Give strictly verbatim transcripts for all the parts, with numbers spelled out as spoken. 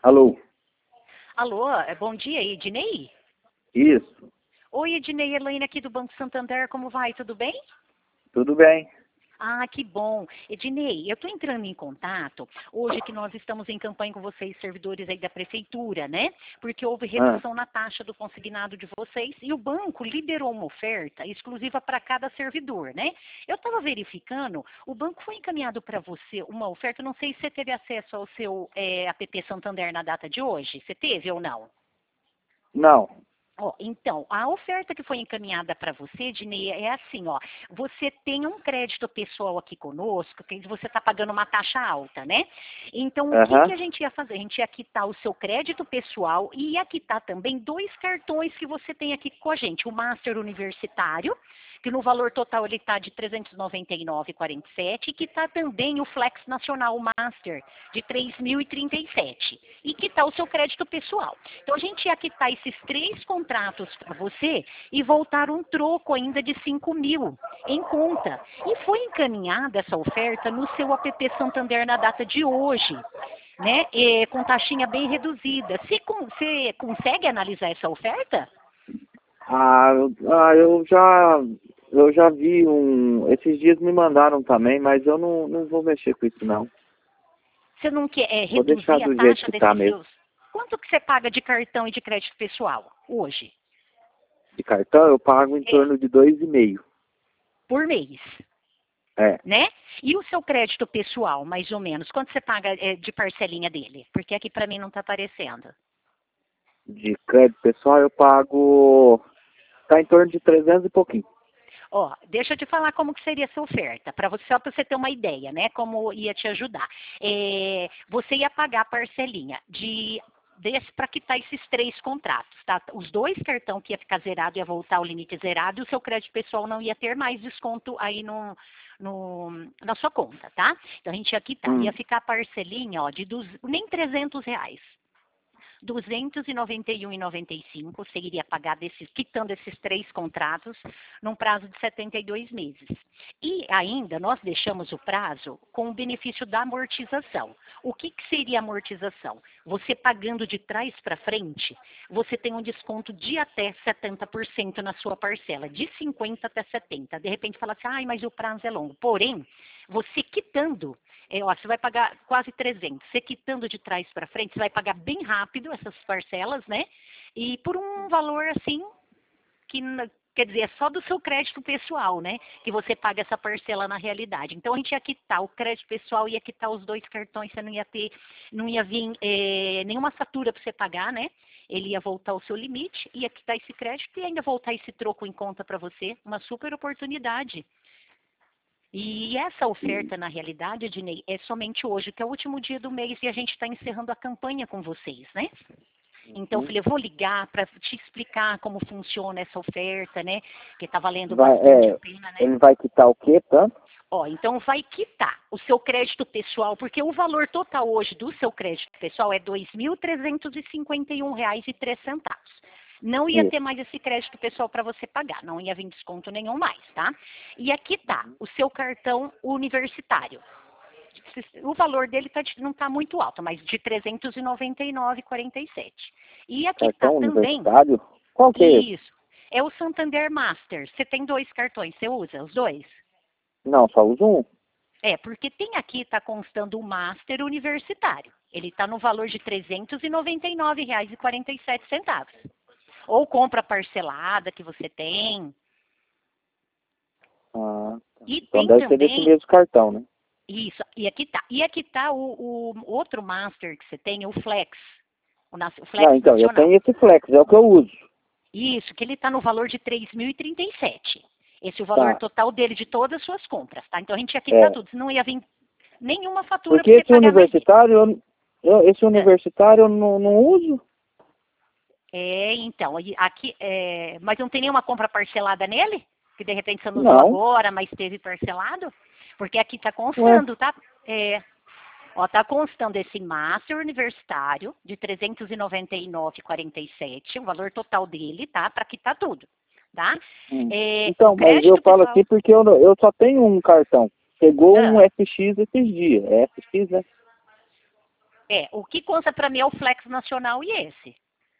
Alô? Alô, é, bom dia, Ednei? Isso, Oi, Ednei, Elaine aqui do Banco Santander, como vai? Tudo bem? tudo bem. Ah, que bom. Ednei, eu estou entrando em contato hoje que nós estamos em campanha com vocês, servidores aí da prefeitura, né? Porque houve Ah, redução na taxa do consignado de vocês e o banco liberou uma oferta exclusiva para cada servidor, né? Eu estava verificando, o banco foi encaminhado para você uma oferta, não sei se você teve acesso ao seu é, app Santander na data de hoje, você teve ou não? não. Ó, então, a oferta que foi encaminhada para você, Dinei, é assim, ó. Você tem um crédito pessoal aqui conosco, que você está pagando uma taxa alta, né? Então, o que, que Aham. a gente ia fazer? A gente ia quitar o seu crédito pessoal e ia quitar também dois cartões que você tem aqui com a gente. O Master Universitário, que no valor total ele está de trezentos e noventa e nove reais e quarenta e sete, e que está também o Flex Nacional Master de três mil e trinta e sete. E quitar o seu crédito pessoal. Então a gente ia quitar esses três contratos para você e voltar um troco ainda de cinco mil em conta. E foi encaminhada essa oferta no seu app Santander na data de hoje. Né, e com taxinha bem reduzida. Você, você consegue analisar essa oferta? Ah, eu, ah, eu já eu já vi um. Esses dias me mandaram também, mas eu não, não vou mexer com isso não. Você não quer é, Vou deixar reduzir a do jeito taxa que tá desses mesmo. seus? Quanto que você paga de cartão e de crédito pessoal hoje? De cartão eu pago em É, torno de dois e meio. por mês, É, né? E o seu crédito pessoal, mais ou menos, quanto você paga é, de parcelinha dele? Porque aqui para mim não está aparecendo. de crédito pessoal eu pago. Tá em torno de trezentos e pouquinho. Ó, deixa eu te falar como que seria essa oferta, para você, só para você ter uma ideia, né? Como ia te ajudar. É, você ia pagar a parcelinha de desse para quitar esses três contratos, tá? Os dois cartão que ia ficar zerado ia voltar ao limite zerado e o seu crédito pessoal não ia ter mais desconto aí no, no, na sua conta, tá? Então a gente ia quitar, ia Hum. ficar a parcelinha, ó, de duz, nem trezentos reais. duzentos e noventa e um reais e noventa e cinco você iria pagar desses, quitando esses três contratos num prazo de setenta e dois meses. E ainda nós deixamos o prazo com o benefício da amortização. O que, que seria amortização? Você pagando de trás para frente, você tem um desconto de até setenta por cento na sua parcela, de cinquenta até setenta. De repente fala assim, ai, mas o prazo é longo. Porém, você quitando, é, ó, você vai pagar quase trezentos. Você quitando de trás para frente, você vai pagar bem rápido essas parcelas, né? E por um valor assim, que quer dizer, é só do seu crédito pessoal, né? Que você paga essa parcela na realidade. Então a gente ia quitar o crédito pessoal, ia quitar os dois cartões, você não ia ter, não ia vir é, nenhuma fatura para você pagar, né? Ele ia voltar ao seu limite, ia quitar esse crédito e ainda voltar esse troco em conta para você. Uma super oportunidade. E essa oferta, na realidade, Ednei, é somente hoje, que é o último dia do mês e a gente está encerrando a campanha com vocês, né? Então, eu Hum. falei, eu vou ligar para te explicar como funciona essa oferta, né? Que está valendo Vai, bastante a é, pena, né? ele vai quitar o quê, tanto? Ó, então vai quitar o seu crédito pessoal, porque o valor total hoje do seu crédito pessoal é dois mil trezentos e cinquenta e um reais e três centavos. Não ia ter Isso. mais esse crédito pessoal para você pagar, não ia vir desconto nenhum mais, tá? Ia quitar o seu cartão universitário. O valor dele tá, não está muito alto, mas de trezentos e noventa e nove reais e quarenta e sete. E aqui está Cartão também, universitário? Qual que é esse? isso, é o Santander Master. Você tem dois cartões, você usa os dois? Não, só uso um. É, porque tem aqui, está constando o Master Universitário. Ele está no valor de trezentos e noventa e nove reais e quarenta e sete centavos. Ou compra parcelada que você tem. Ah, tá. E Então tem deve ser desse também, mesmo cartão, né? isso, e aqui tá. E aqui tá o, o outro Master que você tem, o Flex. O, nas- o Flex Não, então, eu Nacional. tenho esse Flex, é o que eu uso. Isso, que ele está no valor de três mil e trinta e sete. Esse é o valor Tá, total dele de todas as suas compras, tá? Então a gente aqui tá é. tudo. Não ia vir nenhuma fatura Porque para você esse pagar mais ele. universitário, eu, eu- esse É, universitário eu não, não uso. é, então, aí- aqui, é, mas não tem nenhuma compra parcelada nele? Que de repente você não usou Não. agora, mas teve parcelado? Porque aqui tá Ué, constando, tá? É, ó, tá constando esse Master Universitário de trezentos e noventa e nove reais e quarenta e sete, o valor total dele, tá? Para quitar tudo, tá? hum. É, o Então, mas eu crédito falo assim pessoal. porque eu, não- eu só tenho um cartão. Chegou um Ah, F X esses dias. É F X, né? É, o que consta para mim é o Flex Nacional e esse.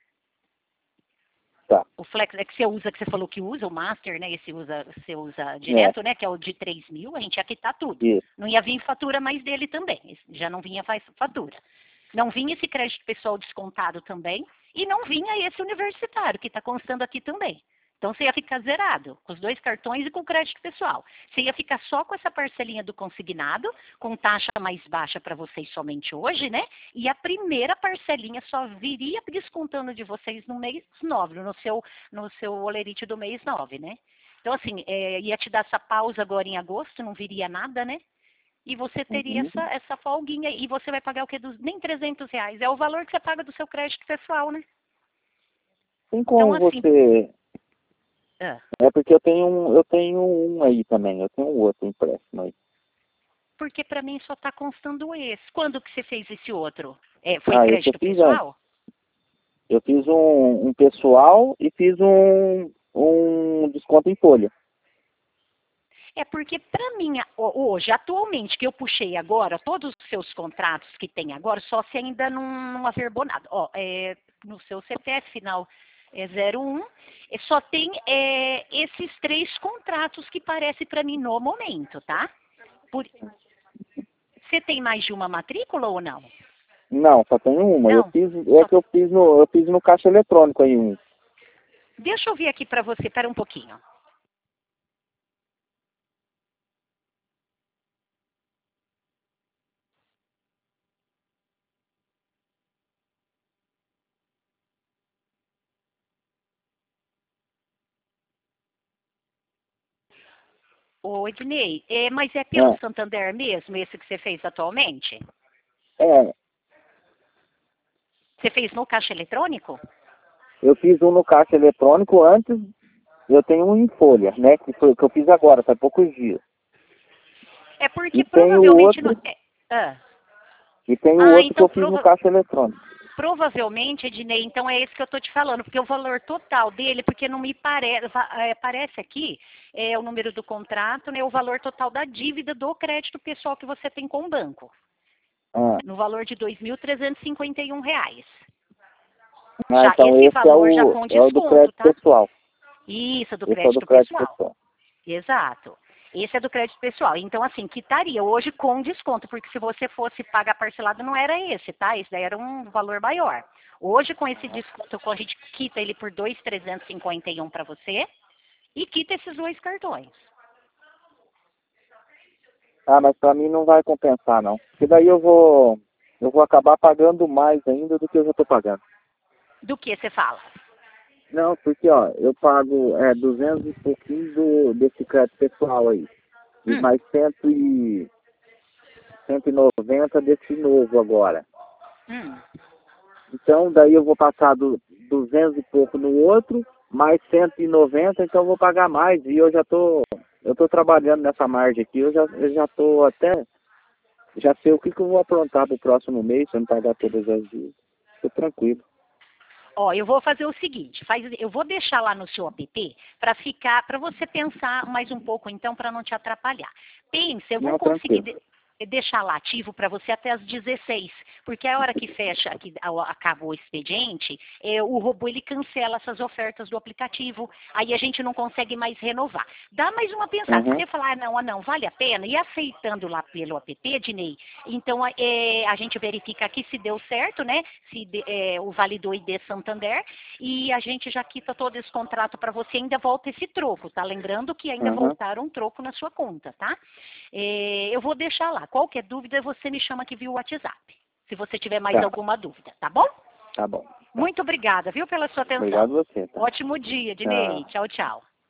Tá. O Flex é que você usa, que você falou que usa, o Master, né? Esse usa, você usa direto, É. né? Que é o de três mil, a gente ia quitar tudo. Isso. Não ia vir fatura mais dele também. Já não vinha faz fatura. Não vinha esse crédito pessoal descontado também. E não vinha esse universitário, que está constando aqui também. Então você ia ficar zerado, com os dois cartões e com o crédito pessoal. Você ia ficar só com essa parcelinha do consignado, com taxa mais baixa para vocês somente hoje, né? E a primeira parcelinha só viria descontando de vocês no mês nove, no seu, no seu olerite do mês nove, né? Então, assim, é, ia te dar essa pausa agora em agosto, não viria nada, né? E você teria Uhum. essa, essa folguinha, e você vai pagar o quê? Dos, nem trezentos reais, é o valor que você paga do seu crédito pessoal, né? Tem Então, como assim... você... Ah. É porque eu tenho um, eu tenho um aí também, eu tenho um outro empréstimo aí. Porque para mim só está constando esse. Quando que você fez esse outro? É, foi Ah, esse eu crédito fiz antes. pessoal? Eu fiz um, um pessoal e fiz um, um desconto em folha. É porque para mim, hoje, atualmente, que eu puxei agora, todos os seus contratos que tem agora, só se ainda não, não averbou nada. Ó, é, no seu C P F final é zero um, é, só tem é, esses três contratos que parece para mim no momento, tá? Por... Você tem mais de uma matrícula ou não? Não, só tenho uma. Eu Não. fiz, é Só... que eu fiz no, eu fiz no caixa eletrônico aí um. Deixa eu ver aqui para você, pera um pouquinho. Ô, Ednei, é, mas é pelo É, Santander mesmo, esse que você fez atualmente? é, Você fez no caixa eletrônico? eu fiz um no caixa eletrônico antes, eu tenho um em folha, né? Que foi o que eu fiz agora, faz poucos dias. É porque E tem o provavelmente... outro, Não... É... Ah. e tem o ah, outro que então eu fiz no prova... caixa eletrônico. provavelmente, Ednei, então é esse que eu estou te falando, porque o valor total dele, porque não me parece, é, parece aqui, é o número do contrato, né, o valor total da dívida do crédito pessoal que você tem com o banco, Ah, no valor de dois mil trezentos e cinquenta e um reais. ah, Já então esse esse é valor já o, com é o do desconto, crédito tá? pessoal. Isso, do Esse é o do crédito crédito pessoal. pessoal. Exato. Esse é do crédito pessoal. Então, assim, quitaria hoje com desconto, porque se você fosse pagar parcelado, não era esse, tá? Esse daí era um valor maior. Hoje, com esse desconto, a gente quita ele por dois mil trezentos e cinquenta e um para você e quita esses dois cartões. Ah, mas pra mim não vai compensar, não. Porque daí eu vou, eu vou acabar pagando mais ainda do que eu já tô pagando. Do que você fala? Não, porque, ó, eu pago é, duzentos e pouquinho do, desse crédito pessoal aí. E Hum, mais cento e, cento e noventa desse novo agora. hum. Então, daí eu vou passar do duzentos e pouco no outro, mais cento e noventa, então eu vou pagar mais. E eu já tô, eu tô trabalhando nessa margem aqui, eu já, eu já tô até, já sei o que, que eu vou aprontar pro próximo mês, se eu não pagar todas as dias. Tô tranquilo. Ó, eu vou fazer o seguinte, faz, eu vou deixar lá no seu app para ficar, para você pensar mais um pouco, então, para não te atrapalhar. Pensa, eu vou Não, conseguir tranquilo. de- deixar lá ativo para você até as dezesseis, porque a hora que fecha, que a- acaba o expediente, é, o robô ele cancela essas ofertas do aplicativo, aí a gente não consegue mais renovar. Dá mais uma pensada, se Uhum. você falar, ah, não, ah, não, vale a pena, e aceitando lá pelo app, Dinei, então é, a gente verifica aqui se deu certo, né, se de- é, o validou I D Santander, e a gente já quita todo esse contrato para você, ainda volta esse troco, tá? Lembrando que ainda Uhum. voltaram um troco na sua conta, tá? É, eu vou deixar lá. Qualquer dúvida, você me chama aqui via WhatsApp. Se você tiver mais Tá, alguma dúvida, tá bom? tá bom. Tá. Muito obrigada, viu, pela sua atenção. Obrigado a você, tá? Ótimo dia, Dinei. Tchau. Tchau, tchau.